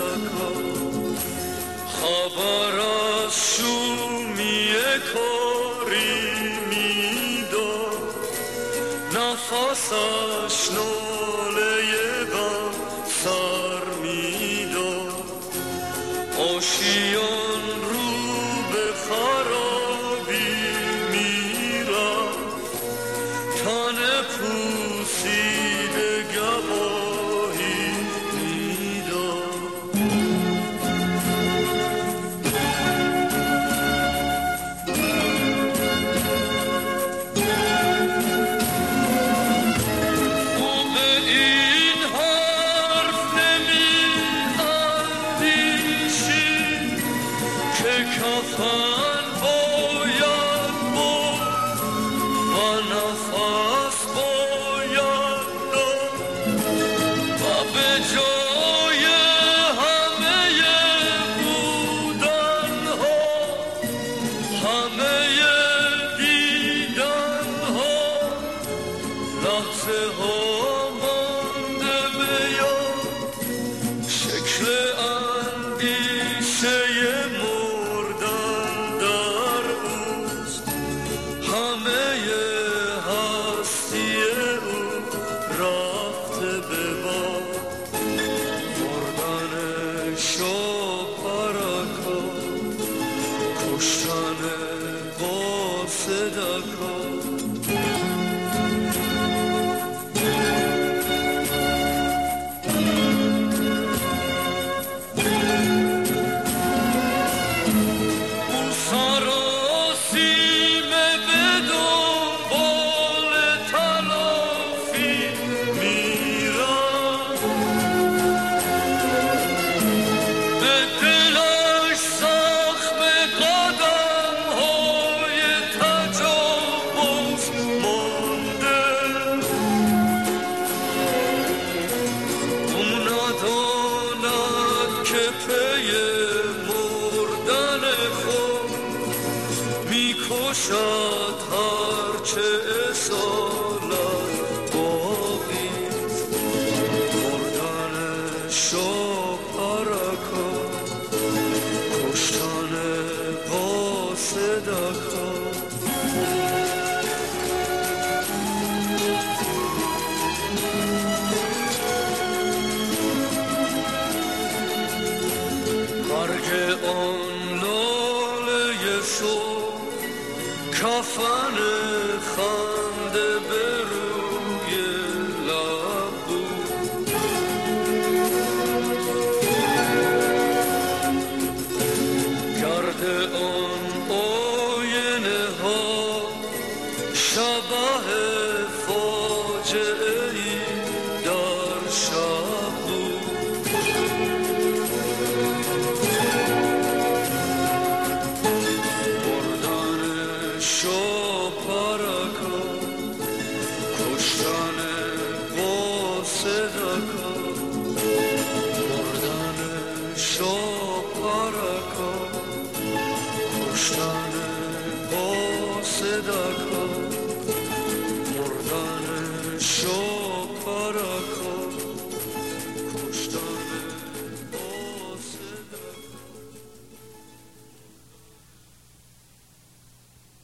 پرکا خبر از شومی کاری میداد نفسش ناله بر سر میداد آشیان رو به خرابی میرفت تن پوسیده گواهی میداد او به این حرف نمی اندیشید که کفن باید برد و نفس باید داد و به جای همه بودنها همه دیدنها لحظه ها مانده به یاد شکل اندیشه مردن در اوست همه هستی او رفته به باد مردن شاپرکا کشتن با صدکا سراسیمه به دنبال تلافی میرم به دلش زخم قدم‌های تجاوز مانده او نداند که پی مردن خود میکشد هرچه اصالت باقیست مردن شاپرکا کشتن با صدکا مرگ آن لاله صبح کفن خنده به روی لب بود گرد آن آینه ها شبح فاجعه ای در شب بود مردن شاپرکا کشتن با صدکا